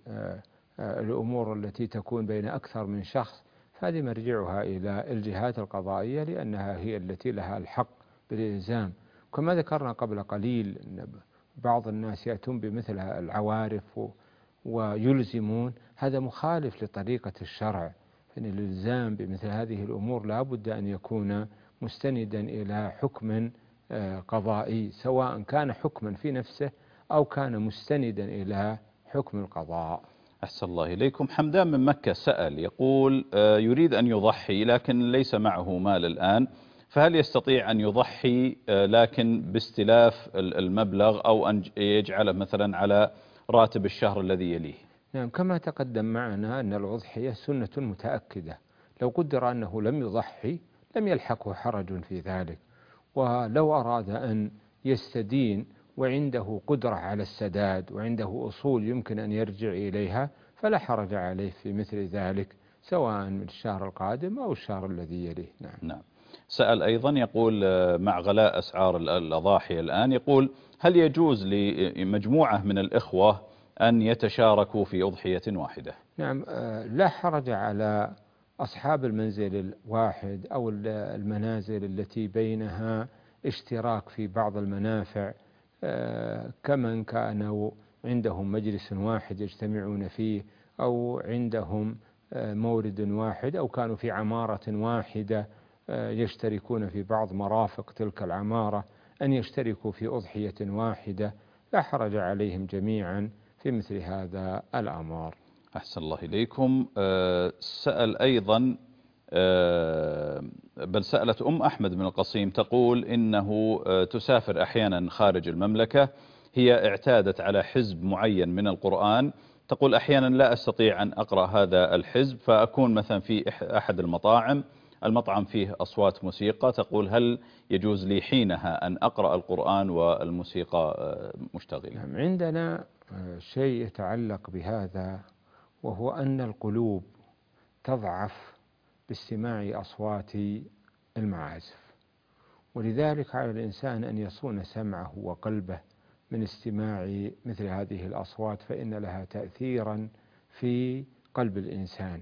بالأمور التي تكون بين أكثر من شخص فهذه مرجعها إلى الجهات القضائية، لأنها هي التي لها الحق بالإلزام. كما ذكرنا قبل قليل أن بعض الناس يأتون بمثل العوارف ويلزمون، هذا مخالف لطريقة الشرع، فإن الإلزام بمثل هذه الأمور لا بد أن يكون مستندا إلى حكم قضائي، سواء كان حكما في نفسه أو كان مستندا إلى حكم القضاء. أحسن الله إليكم. حمدان من مكة سأل يقول يريد أن يضحي لكن ليس معه مال الآن، فهل يستطيع أن يضحي لكن باستلاف المبلغ أو أن يجعله مثلا على راتب الشهر الذي يليه؟ نعم، كما تقدم معنا أن الأضحية سنة متأكدة، لو قدر أنه لم يضحي لم يلحقه حرج في ذلك، ولو أراد أن يستدين وعنده قدرة على السداد وعنده أصول يمكن أن يرجع إليها فلا حرج عليه في مثل ذلك، سواء من الشهر القادم أو الشهر الذي يليه. نعم. نعم. سأل أيضا يقول مع غلاء أسعار الأضاحي الآن، يقول هل يجوز لمجموعة من الإخوة أن يتشاركوا في أضحية واحدة؟ نعم، لا حرج على أصحاب المنزل الواحد أو المنازل التي بينها اشتراك في بعض المنافع، كمن كانوا عندهم مجلس واحد يجتمعون فيه أو عندهم مورد واحد أو كانوا في عمارة واحدة يشتركون في بعض مرافق تلك العمارة، أن يشتركوا في أضحية واحدة، لا حرج عليهم جميعا في مثل هذا الأمر. أحسن الله إليكم. سأل أيضا بل سألت أم أحمد من القصيم تقول إنه تسافر أحيانا خارج المملكة، هي اعتادت على حزب معين من القرآن، تقول أحيانا لا أستطيع أن أقرأ هذا الحزب، فأكون مثلا في أحد المطاعم، المطعم فيه أصوات موسيقى، تقول هل يجوز لي حينها أن أقرأ القرآن والموسيقى مشتغلة؟ عندنا شيء يتعلق بهذا، وهو أن القلوب تضعف باستماع أصوات المعازف، ولذلك على الإنسان أن يصون سمعه وقلبه من استماع مثل هذه الأصوات، فإن لها تأثيرا في قلب الإنسان،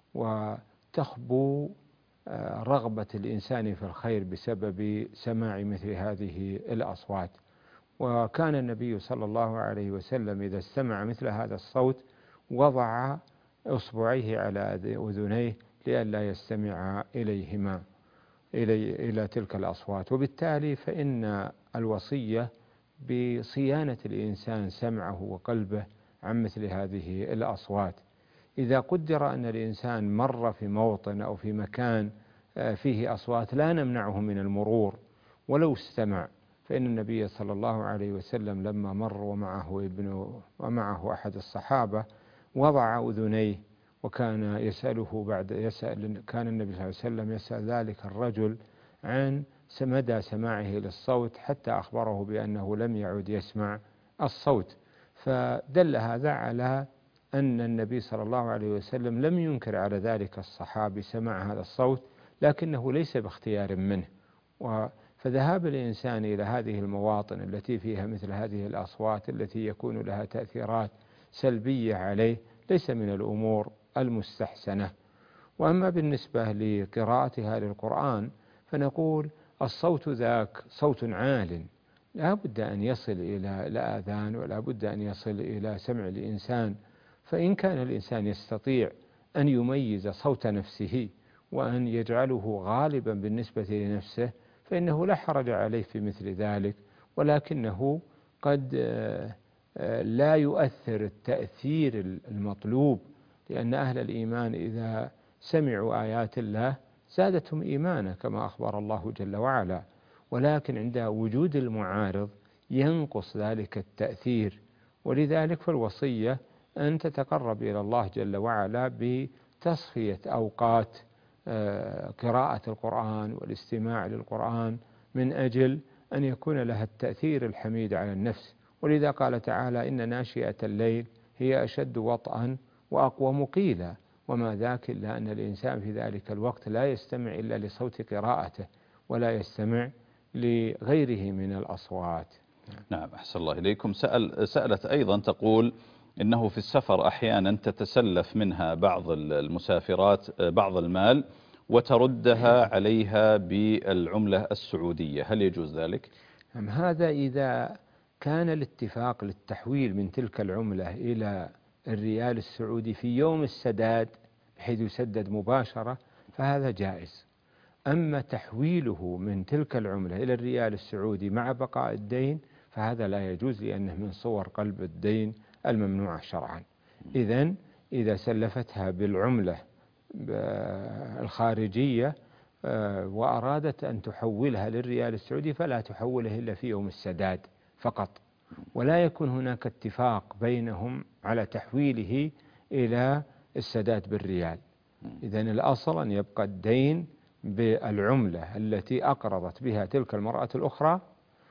وتخبو رغبة الإنسان في الخير بسبب سماع مثل هذه الأصوات. وكان النبي صلى الله عليه وسلم إذا استمع مثل هذا الصوت وضع إصبعيه على أذنيه لئلا يستمع إليهما إلي إلى تلك الأصوات، وبالتالي فإن الوصية بصيانة الإنسان سمعه وقلبه عن مثل هذه الأصوات. إذا قدر أن الإنسان مر في موطن أو في مكان فيه أصوات لا نمنعه من المرور ولو استمع، فإن النبي صلى الله عليه وسلم لما مر ومعه ابنه ومعه أحد الصحابة وضع أذنيه، وكان يسأله بعد يسأل كان النبي صلى الله عليه وسلم يسأل ذلك الرجل عن مدى سماعه للصوت حتى أخبره بأنه لم يعد يسمع الصوت، فدل هذا على أن النبي صلى الله عليه وسلم لم ينكر على ذلك الصحابي سماع هذا الصوت، لكنه ليس باختيار منه. فذهاب الإنسان إلى هذه المواطن التي فيها مثل هذه الأصوات التي يكون لها تأثيرات سلبية عليه ليس من الأمور المستحسنة. وأما بالنسبة لقراءتها للقرآن فنقول الصوت ذاك صوت عال، لا بد أن يصل إلى الآذان ولا بد أن يصل إلى سمع الإنسان، فإن كان الإنسان يستطيع أن يميز صوت نفسه وأن يجعله غالبا بالنسبة لنفسه فإنه لا حرج عليه في مثل ذلك، ولكنه قد لا يؤثر التأثير المطلوب، لأن أهل الإيمان إذا سمعوا آيات الله زادتهم إيمانا كما أخبر الله جل وعلا، ولكن عند وجود المعارض ينقص ذلك التأثير. ولذلك فالوصية أن تتقرب إلى الله جل وعلا بتصفية أوقات قراءة القرآن والاستماع للقرآن من أجل أن يكون لها التأثير الحميد على النفس. ولذا قال تعالى إن ناشئة الليل هي أشد وطئا وأقوم قيلا، وما ذاك إلا أن الإنسان في ذلك الوقت لا يستمع إلا لصوت قراءته ولا يستمع لغيره من الأصوات. نعم، أحسن الله إليكم. سأل سألت أيضا تقول إنه في السفر أحيانا تتسلف منها بعض المسافرات بعض المال وتردها عليها بالعملة السعودية، هل يجوز ذلك؟ هذا إذا كان الاتفاق للتحويل من تلك العملة إلى الريال السعودي في يوم السداد بحيث يسدد مباشرة فهذا جائز. أما تحويله من تلك العملة إلى الريال السعودي مع بقاء الدين فهذا لا يجوز، لأنه من صور قلب الدين الممنوعة شرعا. إذن إذا سلفتها بالعملة الخارجية وأرادت أن تحولها للريال السعودي فلا تحوله إلا في يوم السداد فقط، ولا يكون هناك اتفاق بينهم على تحويله إلى السداد بالريال. إذن الأصل أن يبقى الدين بالعملة التي أقرضت بها تلك المرأة الأخرى،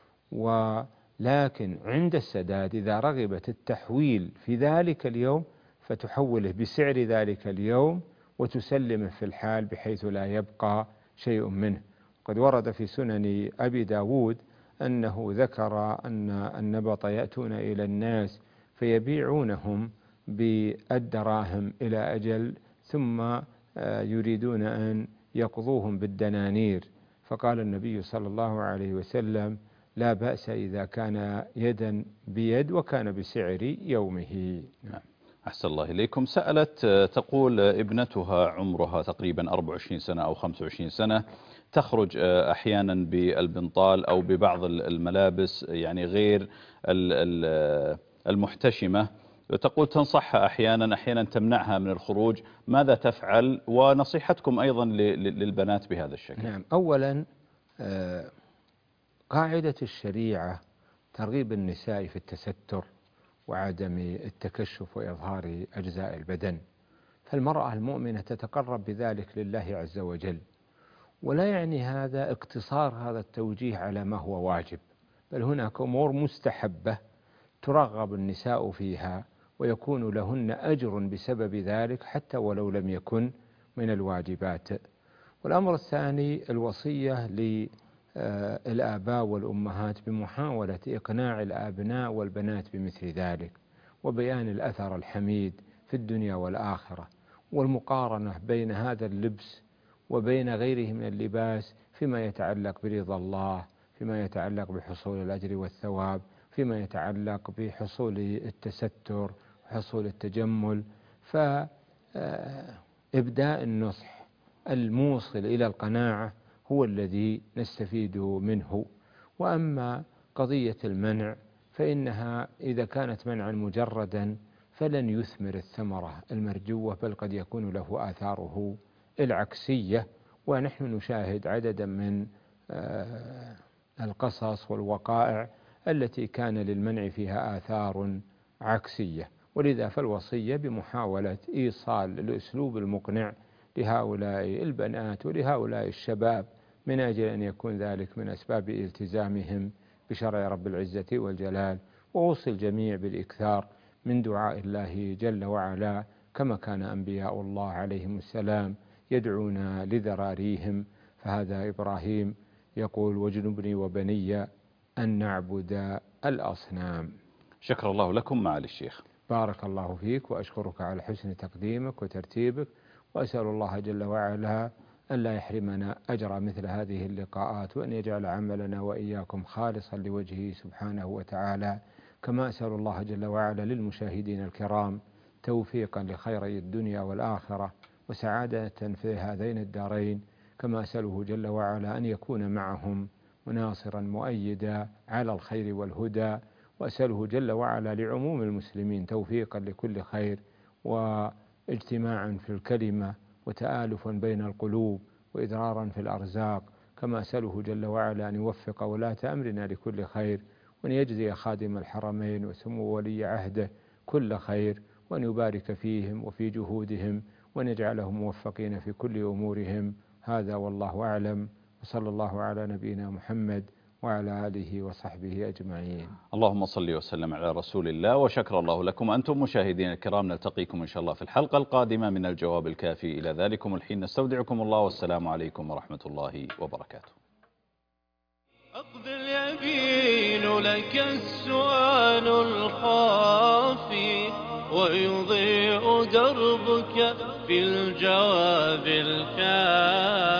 ولكن عند السداد إذا رغبت التحويل في ذلك اليوم فتحوله بسعر ذلك اليوم وتسلمه في الحال بحيث لا يبقى شيء منه. قد ورد في سنن أبي داود أنه ذكر أن النبط يأتون إلى الناس فيبيعونهم بالدراهم إلى أجل ثم يريدون أن يقضوهم بالدنانير، فقال النبي صلى الله عليه وسلم: لا بأس إذا كان يدا بيد وكان بسعر يومه. أحسن الله إليكم. سألت تقول ابنتها عمرها تقريبا أربع وعشرين سنة أو خمس وعشرين سنة، تخرج أحيانا بالبنطال أو ببعض الملابس يعني غير المحتشمة، تقول تنصحها أحيانا أحيانا تمنعها من الخروج، ماذا تفعل؟ ونصيحتكم أيضا للبنات بهذا الشكل. نعم، أولا قاعدة الشريعة ترغيب النساء في التستر وعدم التكشف وإظهار أجزاء البدن، فالمرأة المؤمنة تتقرب بذلك لله عز وجل، ولا يعني هذا اقتصار هذا التوجيه على ما هو واجب، بل هناك أمور مستحبة ترغب النساء فيها ويكون لهن أجر بسبب ذلك حتى ولو لم يكن من الواجبات. والأمر الثاني الوصية للآباء والأمهات بمحاولة إقناع الأبناء والبنات بمثل ذلك، وبيان الأثر الحميد في الدنيا والآخرة، والمقارنة بين هذا اللبس وبين غيره من اللباس فيما يتعلق برضا الله، فيما يتعلق بحصول الأجر والثواب، فيما يتعلق بحصول التستر وحصول التجمل. فإبداء النصح الموصل إلى القناعة هو الذي نستفيد منه. وأما قضية المنع فإنها إذا كانت منعا مجردا فلن يثمر الثمرة المرجوة، بل قد يكون له آثاره العكسية، ونحن نشاهد عددا من القصص والوقائع التي كان للمنع فيها آثار عكسية. ولذا فالوصية بمحاولة إيصال الأسلوب المقنع لهؤلاء البنات ولهؤلاء الشباب من أجل أن يكون ذلك من أسباب التزامهم بشرع رب العزة والجلال، ووصي الجميع بالإكثار من دعاء الله جل وعلا كما كان أنبياء الله عليهم السلام يدعون لذراريهم. فهذا إبراهيم يقول: واجنبني وبني أن نعبد الأصنام. شكر الله لكم معالي الشيخ. بارك الله فيك، وأشكرك على حسن تقديمك وترتيبك، وأسأل الله جل وعلا أن لا يحرمنا أجر مثل هذه اللقاءات، وأن يجعل عملنا وإياكم خالصا لوجهه سبحانه وتعالى. كما أسأل الله جل وعلا للمشاهدين الكرام توفيقا لخيري الدنيا والآخرة وسعادة في هذين الدارين، كما أسأله جل وعلا أن يكون معهم مناصرا مؤيدا على الخير والهدى، وأسأله جل وعلا لعموم المسلمين توفيقا لكل خير واجتماعا في الكلمة وتآلفا بين القلوب وإدرارا في الأرزاق، كما أسأله جل وعلا أن يوفق ولاة أمرنا لكل خير، وأن يجزي خادم الحرمين وسمو ولي عهده كل خير، وأن يبارك فيهم وفي جهودهم، وأن يجعلهم موفقين في كل أمورهم. هذا والله أعلم، وصلى الله على نبينا محمد وعلى آله وصحبه أجمعين. اللهم صل وسلم على رسول الله. وشكر الله لكم أنتم مشاهدين الكرام. نلتقيكم إن شاء الله في الحلقة القادمة من الجواب الكافي. إلى ذلكم الحين نستودعكم الله، والسلام عليكم ورحمة الله وبركاته. أقبل يبين لك السؤال الخافي، ويضيء دربك في الجواب الكافي.